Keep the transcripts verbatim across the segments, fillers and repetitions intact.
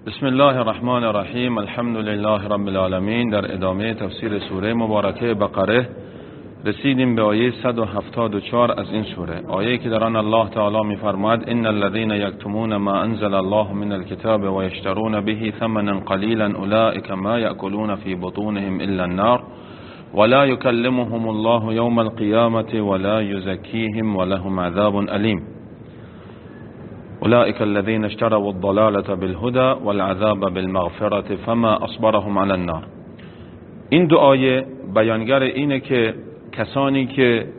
بسم الله الرحمن الرحیم. الحمد لله رب العالمین. در ادامه تفسیر سوره مبارکه بقره رسیدیم به آیه صد و هفتاد و چهار از این سوره، آیه که در آن الله تعالی می‌فرماید ان الذين يكتمون ما انزل الله من الكتاب ويشترون به ثمنا قليلا اولئك ما يأكلون في بطونهم الا النار ولا يكلمهم الله يوم القيامة ولا يزكيهم ولهم عذاب أليم اولئك الذين اشتروا الضلالة بالهدى والعذاب بالمغفرة فما اصبرهم على النار. این دو آیه بیانگر اینه که کسانی که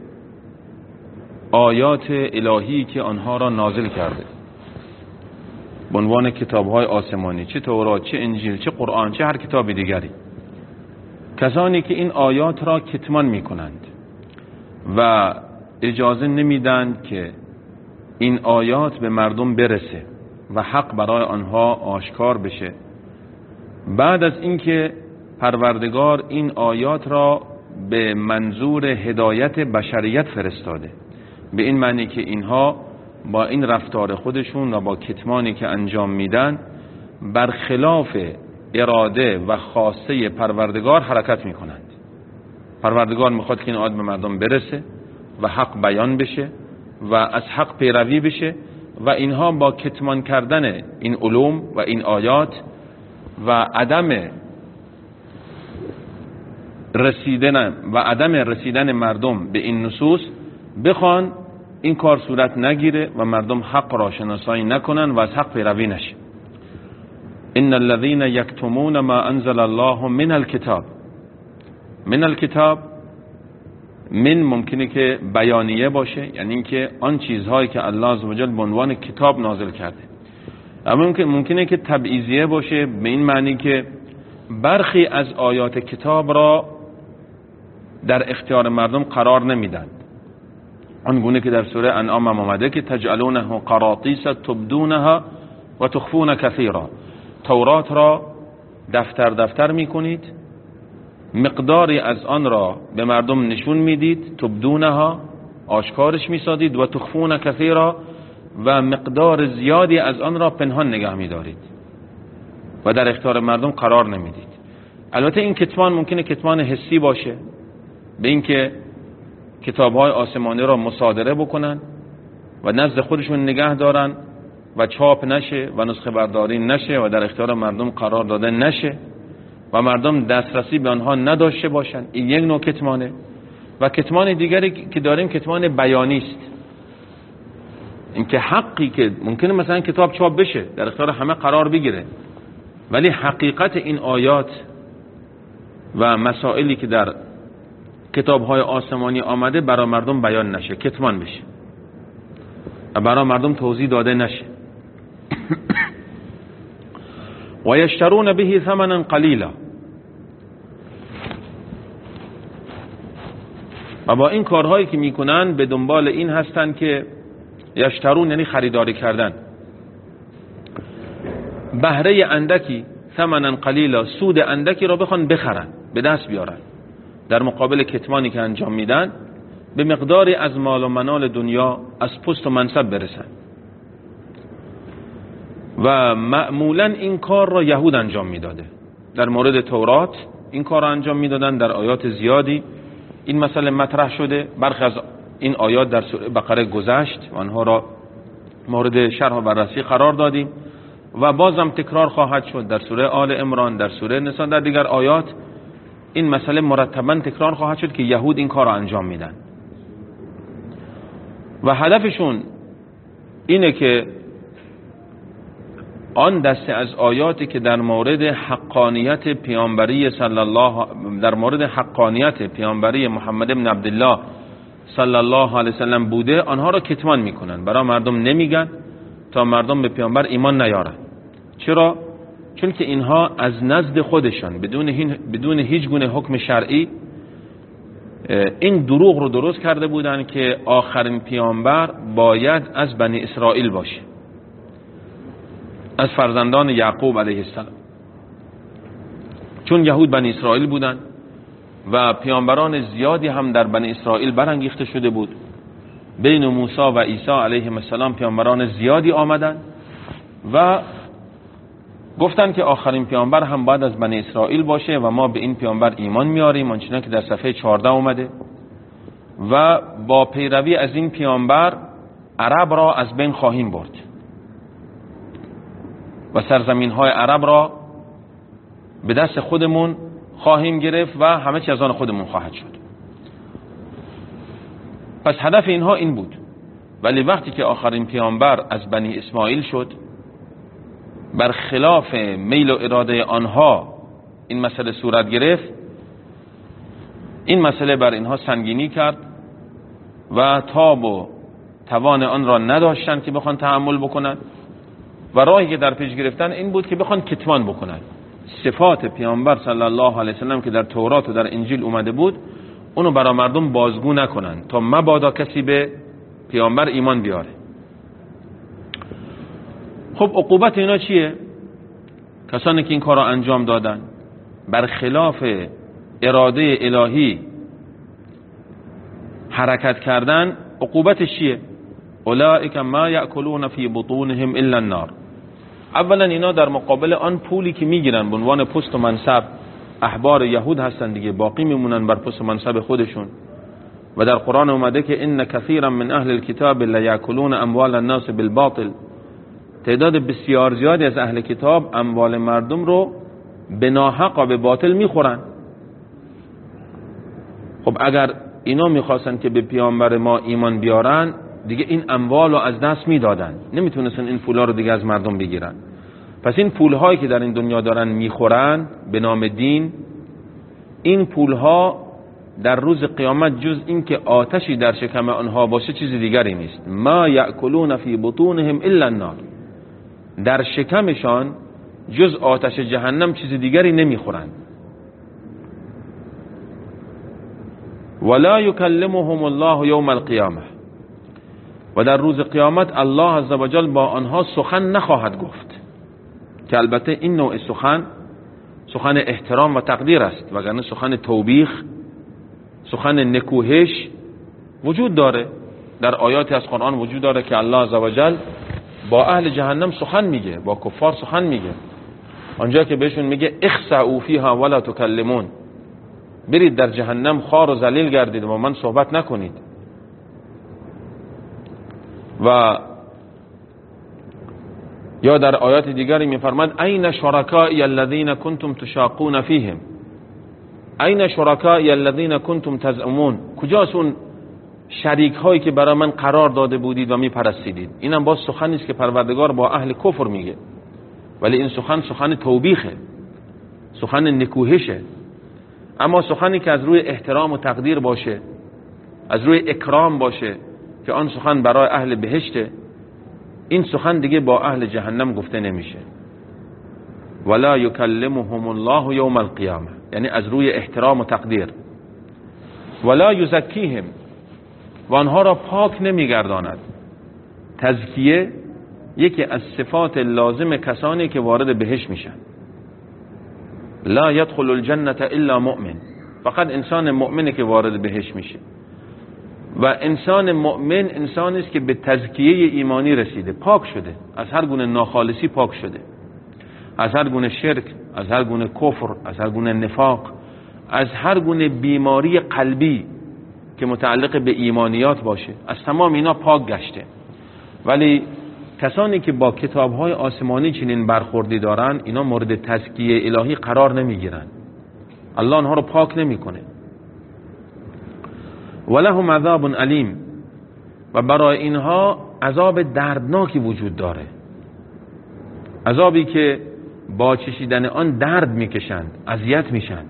آیات الهی که آنها را نازل کرده به عنوان کتاب‌های آسمانی، چه تورات، چه انجیل، چه قرآن، چه هر کتاب دیگری، کسانی که این آیات را کتمان می‌کنند و اجازه نمیدند که این آیات به مردم برسه و حق برای آنها آشکار بشه، بعد از اینکه پروردگار این آیات را به منظور هدایت بشریت فرستاده، به این معنی که اینها با این رفتار خودشون و با کتمانی که انجام میدن برخلاف اراده و خواسته پروردگار حرکت میکنند. پروردگار میخواد که این آیات به مردم برسه و حق بیان بشه و از حق پیروی بشه و اینها با کتمان کردن این علوم و این آیات و عدم رسیدن و عدم رسیدن مردم به این نصوص بخوان این کار صورت نگیره و مردم حق را شناسایی نکنن و از حق پیروی نشه. ان الذين يكتمون ما انزل الله من الكتاب. من الكتاب من ممکنه که بیانیه باشه، یعنی اینکه آن چیزهایی که الله عزوجل به عنوان کتاب نازل کرده، اما ممکن ممکنه که تبعیضیه باشه، به این معنی که برخی از آیات کتاب را در اختیار مردم قرار نمیدند، آنگونه که در سوره انعام آمده که تجعلونه قراطیس تبدونها و تخفون کثیرا، تورات را دفتر دفتر میکنید، مقداری از آن را به مردم نشون میدید، تبدونها آشکارش میسازید، و تخفون کثیرا و مقدار زیادی از آن را پنهان نگه میدارید و در اختیار مردم قرار نمیدید. البته این کتمان ممکنه کتمان حسی باشه، به اینکه کتاب‌های آسمانی را مصادره بکنن و نزد خودشون نگه دارن و چاپ نشه و نسخه برداری نشه و در اختیار مردم قرار داده نشه و مردم دسترسی به آنها نداشته باشن. این یک نوع کتمانه. و کتمان دیگری که داریم کتمان بیانی است، اینکه حقی که ممکنه مثلا کتاب چاپ بشه در اختیار همه قرار بگیره، ولی حقیقت این آیات و مسائلی که در کتاب‌های آسمانی آمده برای مردم بیان نشه، کتمان بشه و برای مردم توضیح داده نشه. و یشترون به ثمنا قلیلا، و با این کارهایی که میکنن به دنبال این هستن که یشترون یعنی خریداری کردن، بهره اندکی، ثمنا قلیلا سود اندکی را بخوان بخرن، به دست بیارن، در مقابل کتمانی که انجام میدن به مقداری از مال و منال دنیا، از پست و منصب برسن. و معمولا این کار را یهود انجام میداده. در مورد تورات این کار را انجام میدادن، در آیات زیادی این مسئله مطرح شده، برخی از این آیات در سوره بقره گذشت و آنها را مورد شرح و بررسی قرار دادیم و بازم تکرار خواهد شد در سوره آل عمران، در سوره نساء، در دیگر آیات این مسئله مرتباً تکرار خواهد شد که یهود این کار را انجام میدن و هدفشون اینه که آن دسته از آیاتی که در مورد حقانیت پیامبری صلی الله در مورد حقانیت پیامبری محمد بن عبدالله صلی الله علیه وسلم بوده، آنها را کتمان میکنن، برای مردم نمیگن تا مردم به پیامبر ایمان نیارن. چرا؟ چون که اینها از نزد خودشان بدون بدون هیچ گونه حکم شرعی این دروغ رو درست کرده بودن که آخرین پیامبر باید از بنی اسرائیل باشه، از فرزندان یعقوب علیه السلام، چون یهود بنی اسرائیل بودن و پیامبران زیادی هم در بنی اسرائیل برانگیخته شده بود. بین موسی و عیسی علیهم السلام پیامبران زیادی آمدن و پیامبران زیادی آمدن و پیامبران زیادی هم در بنی اسرائیل برانگیخته شده بود. بین موسی و عیسی علیهم السلام پیامبران زیادی آمدن و پیامبران زیادی هم در بنی اسرائیل برانگیخته شده بود. و گفتن که آخرین پیامبر هم باید از بنی اسرائیل باشه و ما به این پیامبر ایمان میاریم، آنچنان که در صفحه چهارده اومده، و با پیروی از این پیامبر عرب را از بین خواهیم برد و سرزمین های عرب را به دست خودمون خواهیم گرفت و همه چیز از آن خودمون خواهد شد. پس هدف اینها این بود. ولی وقتی که آخرین پیامبر از بنی اسماعیل شد، برخلاف میل و اراده آنها این مسئله صورت گرفت، این مسئله بر اینها سنگینی کرد و تاب و توان آن را نداشتند که بخوان تحمل بکنن و راهی که در پیش گرفتن این بود که بخوان کتمان بکنن صفات پیامبر صلی الله علیه وسلم که در تورات و در انجیل اومده بود، اونو برای مردم بازگو نکنن تا مبادا کسی به پیامبر ایمان بیاره. خب عقوبت اینا چیه؟ کسانی که این کار را انجام دادن، برخلاف اراده الهی حرکت کردن، عقوبتش چیه؟ اولئک ما یأکلون فی بطونهم الا النار. اولا اینا در مقابل آن پولی که میگیرن به عنوان پست و منصب، احبار یهود هستن دیگه، باقی میمونن بر پست و منصب خودشون. و در قرآن اومده که ان کثیرا من اهل الكتاب لیأکلون اموال الناس بالباطل، تعداد بسیار زیادی از اهل کتاب اموال مردم رو به ناحق و به باطل میخورن. خب اگر اینا میخواستن که به پیامبر ما ایمان بیارن، دیگه این اموال رو از دست میدادن، نمیتونستن این پولا رو دیگه از مردم بگیرن. پس این پولهایی که در این دنیا دارن میخورن به نام دین، این پولها در روز قیامت جز این که آتشی در شکم آنها باشه چیز دیگری نیست. ما یأکلون فی بطونهم الا النار، در شکمشان جز آتش جهنم چیز دیگری نمیخورند. ولا یکلمهم الله یوم القیامه، و در روز قیامت الله عزوجل با آنها سخن نخواهد گفت، که البته این نوع سخن سخن احترام و تقدیر است، وگرنه سخن توبیخ، سخن نکوهش وجود داره. در آیاتی از قرآن وجود داره که الله عزوجل با اهل جهنم سخن میگه، با کفار سخن میگه. آنجا که بهشون میگه اخسئوا فیها ولا تکلمون، برید در جهنم خوار و ذلیل گردید و من صحبت نکنید. و یا در آیات دیگری میفرماد این شرکائی الذین کنتم تشاقون فیهم، این شرکائی الذین کنتم تزعمون، کجاست اون شریک هایی که برای من قرار داده بودید و میپرستیدید؟ اینم باز سخنی است که پروردگار با اهل کفر میگه، ولی این سخن سخن توبیخه، سخن نکوهشه. اما سخنی که از روی احترام و تقدیر باشه، از روی اکرام باشه، که آن سخن برای اهل بهشته، این سخن دیگه با اهل جهنم گفته نمیشه. ولا یکلمهم الله یوم القیامه، یعنی از روی احترام و تقدیر. ولا یزکیهم، و آنها را پاک نمیگرداند. تزکیه یکی از صفات لازم کسانی که وارد بهشت میشن. لا يدخل الجنة الا مؤمن، فقط انسان مؤمنه که وارد بهشت میشه. و انسان مؤمن انسانی است که به تزکیه ایمانی رسیده، پاک شده، از هر گونه ناخالصی پاک شده، از هر گونه شرک، از هر گونه کفر، از هر گونه نفاق، از هر گونه بیماری قلبی که متعلق به ایمانیات باشه، از تمام اینا پاک گشته. ولی کسانی که با کتاب‌های آسمانی چنین برخوردی دارن، اینا مورد تزکیه الهی قرار نمیگیرن، الله آنها رو پاک نمیکنه. ولهم عذاب علیم، و برای اینها عذاب دردناکی وجود داره، عذابی که با چشیدن آن درد میکشند، اذیت میشند.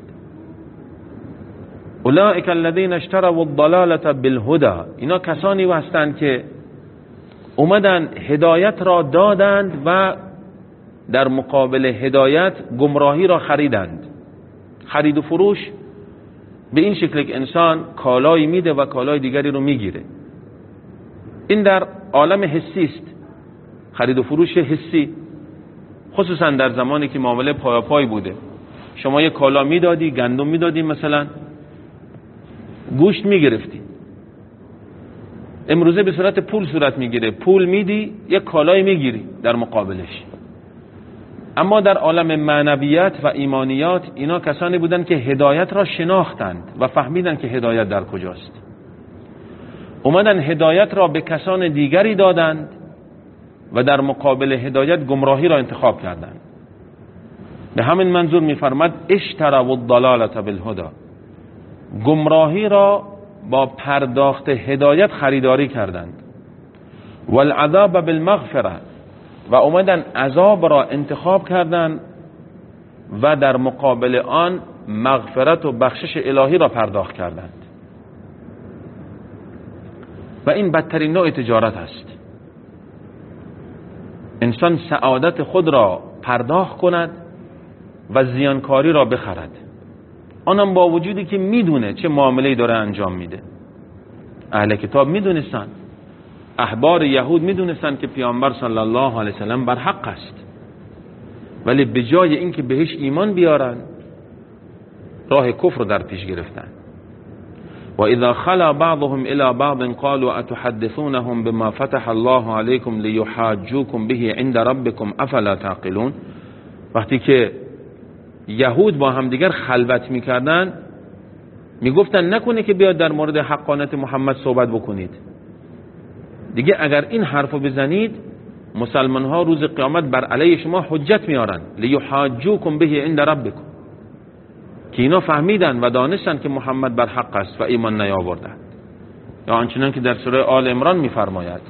اولئک الذین اشتروا الضلالة بالهدى، اینا کسانی هستند که اومدن هدایت را دادند و در مقابل هدایت گمراهی را خریدند. خرید و فروش به این شکل که انسان کالایی میده و کالای دیگری رو میگیره. این در عالم حسی است، خرید و فروش حسی، خصوصا در زمانی که معامله پایاپای بوده. شما یه کالا میدادی، گندم میدادی، مثلا گوشت میگرفتی. امروزه به صورت پول صورت میگیره، پول میدی یک کالای میگیری در مقابلش. اما در عالم معنویات و ایمانیات اینا کسانی بودند که هدایت را شناختند و فهمیدند که هدایت در کجاست. اومدن هدایت را به کسان دیگری دادند و در مقابل هدایت گمراهی را انتخاب کردند. به همین منظور می‌فرماد اشتروا الضلالة بالهدى، گمراهی را با پرداخت هدایت خریداری کردند. والعذاب بالمغفره، و اومدن عذاب را انتخاب کردند و در مقابل آن مغفرت و بخشش الهی را پرداخت کردند. و این بدترین نوع تجارت است. انسان سعادت خود را پرداخت کند و زیانکاری را بخرد، آنم با وجودی که میدونه چه معامله‌ای داره انجام میده. اهل کتاب میدونستن، احبار یهود میدونستن که پیامبر صلی الله علیه وسلم بر حق است، ولی به جای اینکه بهش ایمان بیارن راه کفر در پیش گرفتن. و اذا خلا بعضهم الى بعض قالوا اتحدثونهم بما فتح الله عليكم ليحاجوكم به عند ربكم افلا تعقلون، وقتی که یهود با همدیگر خلوت میکردن میگفتن نکنه که بیاد در مورد حقانیت محمد صحبت بکنید دیگه، اگر این حرفو بزنید مسلمان ها روز قیامت بر علیه شما حجت میارن. لیحاجوکم به عند ربکم، که اینا فهمیدن و دانستن که محمد بر حق است و ایمان نیاوردند. یا آنچنان که در سوره آل عمران میفرماید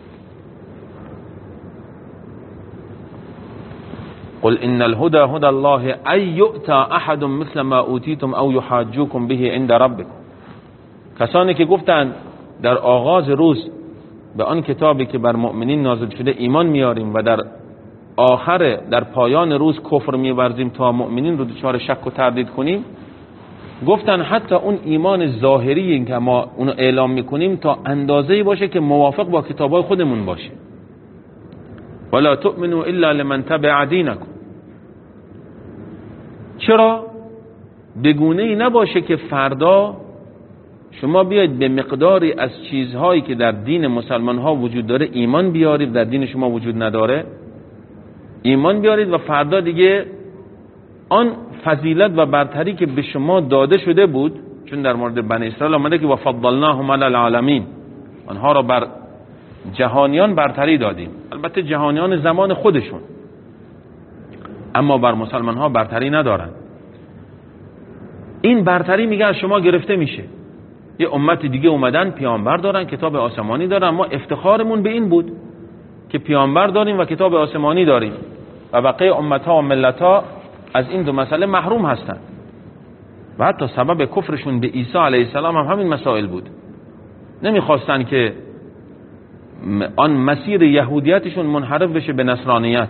قل ان الهدى هدى الله ان يؤتى احد مثل ما اوتیتم او يحاجوكم به عند ربكم. کسانی که گفتند در آغاز روز به آن کتابی که بر مؤمنین نازل شده ایمان میاریم و در آخر در پایان روز کفر میورزیم تا مؤمنین رو دچار شک و تردید کنیم، گفتن حتی اون ایمان ظاهری که ما اونو اعلام میکنیم تا اندازه‌ای باشه که موافق با کتابای خودمون باشه. ولا تؤمنوا الا لمن تبع دینکم، چرا؟ بگونه‌ای نباشه که فردا شما بیاید به مقداری از چیزهایی که در دین مسلمان ها وجود داره ایمان بیارید، در دین شما وجود نداره ایمان بیارید و فردا دیگه آن فضیلت و برتری که به شما داده شده بود، چون در مورد بنی اسرائیل آمده که وفضلناهم علی العالمین، آنها را بر جهانیان برتری دادیم، البته جهانیان زمان خودشون، اما بر مسلمان ها برتری ندارن. این برتری میگه از شما گرفته میشه. یه امت دیگه اومدن پیامبر دارن، کتاب آسمانی دارن، ما افتخارمون به این بود که پیامبر داریم و کتاب آسمانی داریم و بقیه امتها و ملتها از این دو مسئله محروم هستند. و حتی سبب کفرشون به عیسی علیه السلام هم همین مسائل بود. نمیخواستن که آن مسیر یهودیتشون منحرف بشه به نصرانیت.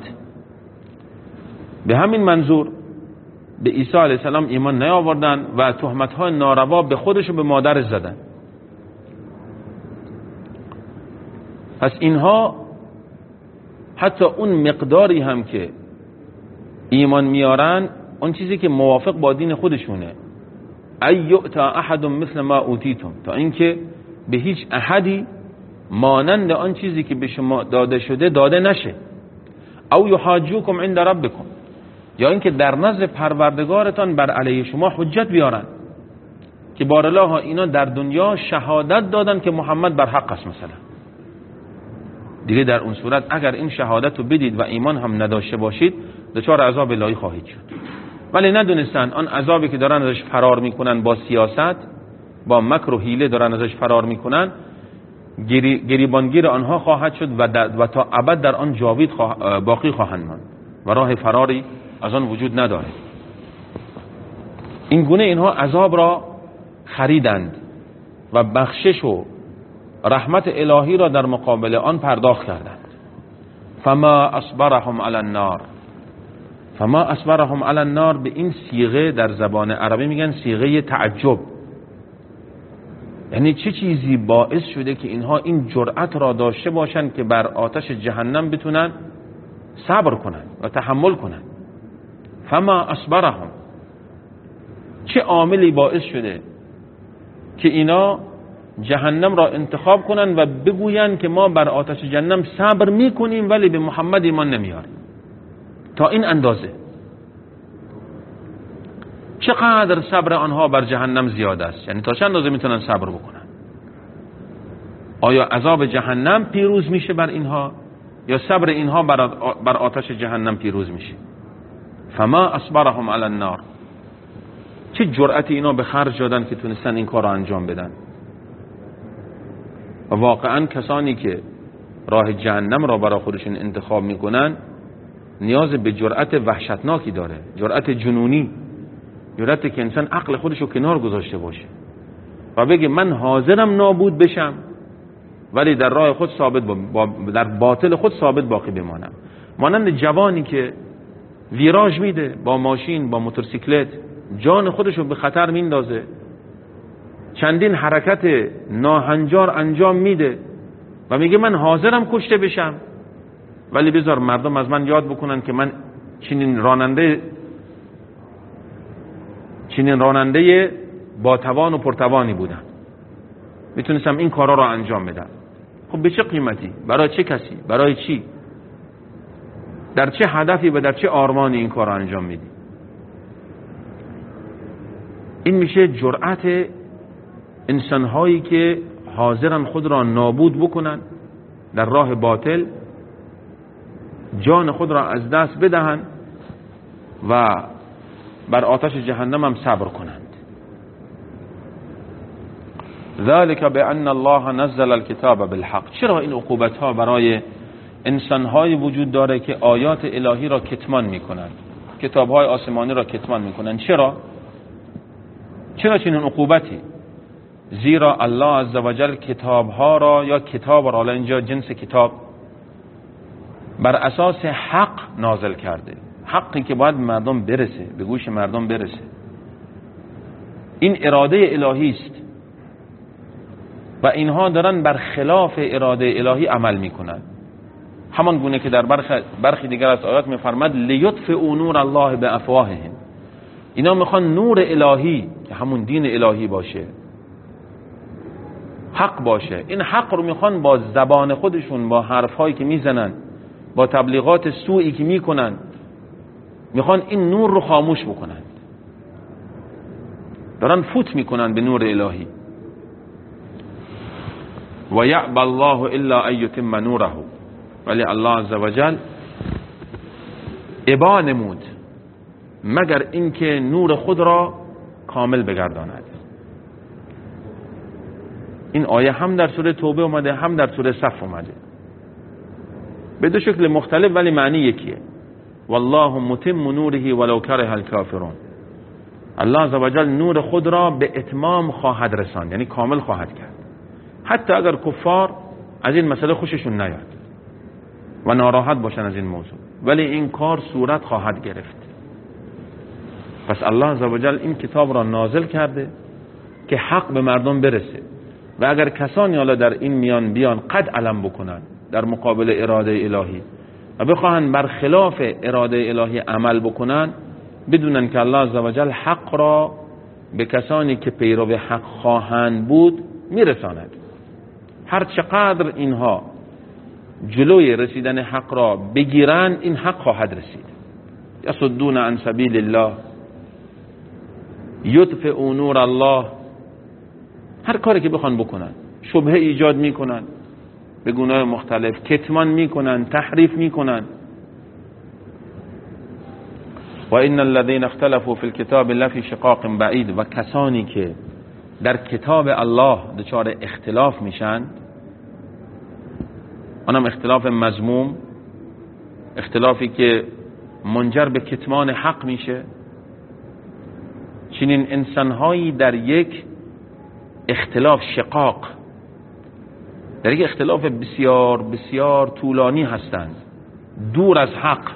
به همین منظور به عیسی علیه السلام ایمان نیاوردن و تهمت‌های ناروا به خودش و به مادرش زدن. پس اینها حتی اون مقداری هم که ایمان میارن، اون چیزی که موافق با دین خودشونه، ای یؤتا احد مثل ما اوتیتم، تا اینکه به هیچ احدی مانند آن چیزی که به شما داده شده داده نشه. او یحاجوکم عند ربکم، یا اینکه در نزد پروردگارتان بر علیه شما حجت بیارن که بارالله اینا در دنیا شهادت دادن که محمد بر حق است مثلا. دیگه در اون صورت اگر این شهادت رو بدید و ایمان هم نداشته باشید دچار عذاب الهی خواهید شد. ولی ندونستن آن عذابی که دارن ازش فرار میکنن با سیاست، با مکر و حیله دارن ازش فرار میکنن، گری، گریبانگیر آنها خواهد شد و, و تا ابد در آن جاوید خواه، باقی خواهند ماند و راه فراری از آن وجود نداره. این گونه اینها عذاب را خریدند و بخشش و رحمت الهی را در مقابل آن پرداخت کردند. فما اصبرهم علی النار، فما اصبرهم علی النار به این صیغه در زبان عربی میگن صیغه تعجب، یعنی چه چیزی باعث شده که اینها این جرأت را داشته باشند که بر آتش جهنم بتونن صبر کنند و تحمل کنند. فما اصبرهم، چه عاملی باعث شده که اینا جهنم را انتخاب کنند و بگویند که ما بر آتش جهنم صبر میکنیم ولی به محمد ایمان نمیاریم. تا این اندازه. چقدر صبر آنها بر جهنم زیاد است، یعنی تا چند اندازه میتونن صبر بکنن؟ آیا عذاب جهنم پیروز میشه بر اینها یا صبر اینها بر آتش جهنم پیروز میشه؟ فما اصبرهم علی النار. چه جرأتی اینا به خرج دادن که تونستن این کار رو انجام بدن؟ و واقعا کسانی که راه جهنم را برای خودشون انتخاب میکنن نیاز به جرأت وحشتناکی داره، جرأت جنونی، جرأتی که انسان عقل خودش رو کنار گذاشته باشه و بگه من حاضرم نابود بشم ولی در راه خود ثابت با در باطل خود ثابت باقی بمانم. مانند جوانی که ویراژ میده با ماشین، با موتورسیکلت، جان خودش رو به خطر میندازه، چندین حرکت ناهنجار انجام میده و میگه من حاضرم کشته بشم ولی بذار مردم از من یاد بکنن که من چنین راننده چنین راننده با توان و پرتوانی بودم، میتونستم این کارا رو انجام بدم. خب به چه قیمتی؟ برای چه کسی؟ برای چی؟ در چه هدفی و در چه آرمانی این کار رو انجام میدی؟ این میشه جرأت انسانهایی که حاضرن خود را نابود بکنن در راه باطل، جان خود را از دست بدهن و بر آتش جهنم هم صبر کنند. ذلك بأن الله نزل الكتاب بالحق. چرا این عقوبت ها برای انسان های وجود داره که آیات الهی را کتمان میکنند، کتاب های آسمانی را کتمان میکنند؟ چرا؟ چرا چنین عقوبتی؟ زیرا الله عزوجل کتاب ها را یا کتاب را، اینجا جنس کتاب، بر اساس حق نازل کرده، حقی که باید مردم برسه، به گوش مردم برسه. این اراده الهی است و اینها دارن بر خلاف اراده الهی عمل میکنن، همان گونه که در برخی, برخی دیگر از آیات میفرماد لیطفئوا نور الله بافواههم. اینا میخوان نور الهی که همون دین الهی باشه، حق باشه، این حق رو میخوان با زبان خودشون، با حرفهایی که میزنن، با تبلیغات سوئی که میکنن، میخوان این نور رو خاموش بکنن، دارن فوت میکنن به نور الهی. و یعبى الله الا ان یتم نوره. ولی الله عزوجل ابا نمود مگر اینکه نور خود را کامل بگرداند. این آیه هم در سوره توبه اومده، هم در سوره صف اومده، به دو شکل مختلف ولی معنی یکیه. والله متم نوره ولو کره الکافرون. الله عزوجل نور خود را به اتمام خواهد رساند، یعنی کامل خواهد کرد، حتی اگر کفار از این مسئله خوششون نیاد و ناراحت باشن از این موضوع، ولی این کار صورت خواهد گرفت. پس الله عزوجل این کتاب را نازل کرده که حق به مردم برسه و اگر کسانی حالا در این میان بیان قد علم بکنن در مقابل اراده الهی و بخواهن برخلاف اراده الهی عمل بکنن، بدونن که الله عزوجل حق را به کسانی که پیرو حق خواهند بود میرساند. هر چقدر اینها جلوی رسیدن حق را بگیرن، این حق خواهد رسید. یصدون عن سبیل الله یطفئوا نور الله. هر کاری که بخوان بکنن، شبهه ایجاد میکنن به گناه مختلف، کتمان میکنن، تحریف میکنن. و ان الذين اختلفوا في الكتاب لفی شقاق بعید. و کسانی که در کتاب الله دچار اختلاف میشن، آنم اختلاف مذموم، اختلافی که منجر به کتمان حق میشه، چنین انسانهایی در یک اختلاف شقاق، در یک اختلاف بسیار بسیار طولانی هستند، دور از حق،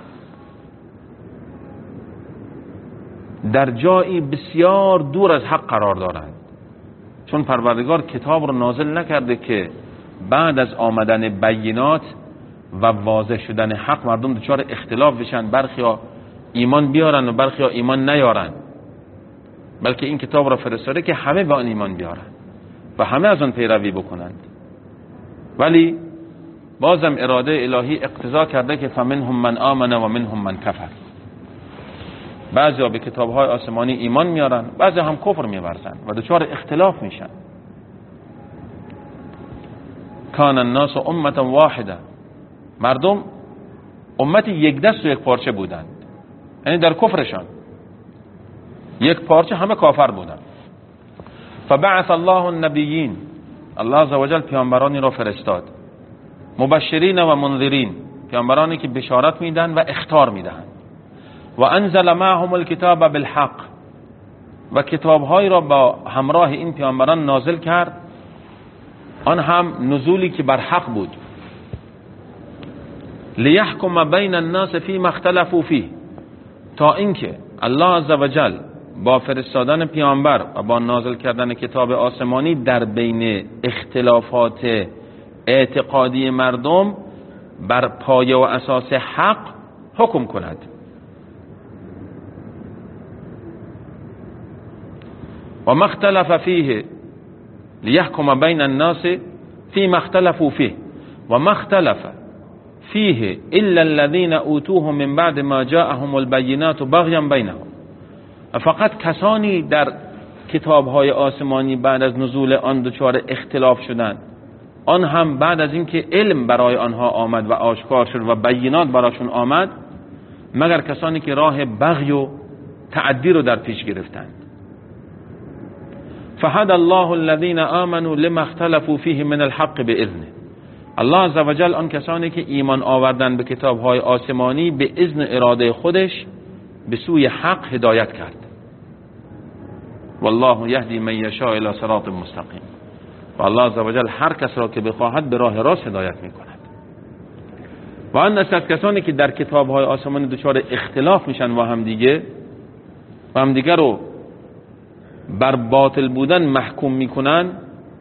در جایی بسیار دور از حق قرار دارند. چون پروردگار کتاب رو نازل نکرده که بعد از آمدن بینات و واضح شدن حق مردم دچار اختلاف بشن، برخیا ایمان بیارن و برخیا ایمان نیارن، بلکه این کتاب را فرستاده که همه به آن ایمان بیارن و همه از آن پیروی بکنند. ولی بازم اراده الهی اقتضا کرده که فمنهم من آمن و منهم من کفر. بعضی به کتاب‌های آسمانی ایمان میارن، بعضی هم کفر میورزن و دچار اختلاف میشن. کان الناس امة واحده، مردم امت یک دست و یک پارچه بودند، یعنی در کفرشان یک پارچه، همه کافر بودند. فبعث الله النبیین، الله عزوجل پیامبرانی را فرستاد، مبشرین و منذرین، پیامبرانی که بشارت میدن و اخطار میدهند. و انزل معهم الکتاب بالحق، و کتابهایی را با همراه این پیامبران نازل کرد، آن هم نزولی که بر حق بود. لیحکم بین الناس فیما اختلفوا فیه، تا اینکه الله عزوجل با فرستادن پیامبر و با نازل کردن کتاب آسمانی در بین اختلافات اعتقادی مردم بر پایه و اساس حق حکم کند. و ما اختلف فیه لیحکم بین الناس فیما اختلفوا فیه و ما اختلف فیه الا الذین اوتوه من بعد ما جاءهم البینات بغیا بینهم. فقط کسانی در کتاب‌های آسمانی بعد از نزول آن دچار اختلاف شدند، آن هم بعد از اینکه علم برای آنها آمد و آشکار شد و بینات براشون آمد، مگر کسانی که راه بغی و تعدی رو در پیش گرفتند. فهدى الله الذين آمنوا لما اختلفوا فيه من الحق باذنه، الله عزوجل آن کسانی که ایمان آوردن به کتاب‌های آسمانی به اذن اراده خودش به سوی حق هدایت کرد. والله یهدی من یشاء الی صراط مستقیم، و الله عزوجل هر کس را که بخواهد به راه راست هدایت میکند. و آن است کسانی که در کتاب‌های آسمانی دچار اختلاف میشن و هم دیگه و هم دیگه رو بر باطل بودن محکوم میکنن،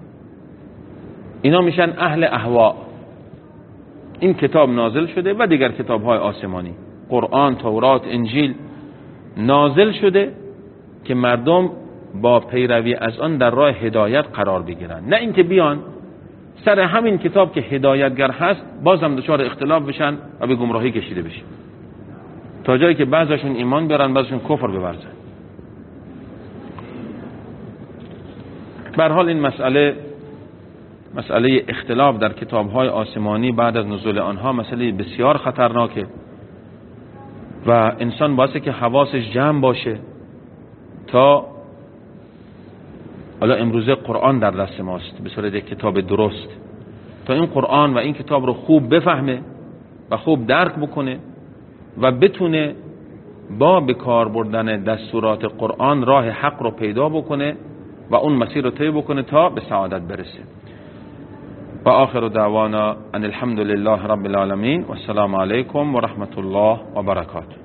اینا میشن اهل اهوا. این کتاب نازل شده و دیگر کتاب‌های آسمانی، قرآن، تورات، انجیل نازل شده که مردم با پیروی از آن در راه هدایت قرار بگیرن، نه اینکه بیان سر همین کتاب که هدایتگر هست بازم دچار اختلاف بشن و به گمراهی کشیده بشن، تا جایی که بعضشون ایمان بیارن بعضشون کفر بورزن. به هر حال این مسئله مسئله اختلاف در کتاب‌های آسمانی بعد از نزول آنها مسئله بسیار خطرناکه و انسان باید که حواسش جمع باشه تا حالا امروزه قرآن در دست ماست به صورت یک کتاب درست، تا این قرآن و این کتاب رو خوب بفهمه و خوب درک بکنه و بتونه با به کار بردن دستورات قرآن راه حق رو پیدا بکنه و اون مسیر رو طی بکنه تا به سعادت برسه. و آخر دعوانا ان الحمد لله رب العالمین و السلام علیکم و رحمت الله و برکاته.